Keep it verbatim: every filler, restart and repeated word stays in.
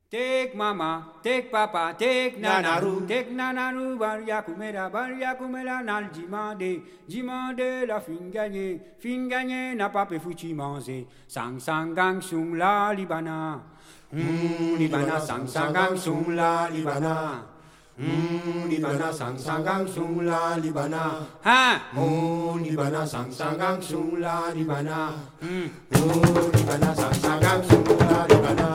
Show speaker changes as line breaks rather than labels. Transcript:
Take mama, take papa, take nanaru, take nanaru, baria kumera, baria kumera, nal jimande, jimande la fin gagnée, fin gagnée n'a pas pu fouchi manger, sang sang gang sung la libana, mm, libana sang sang gang sung la libana, mm, libana sang sang gang sung la libana, ha, oh libana sang sang gang sung la libana, mm, oh libana sang sang gang sung la libana.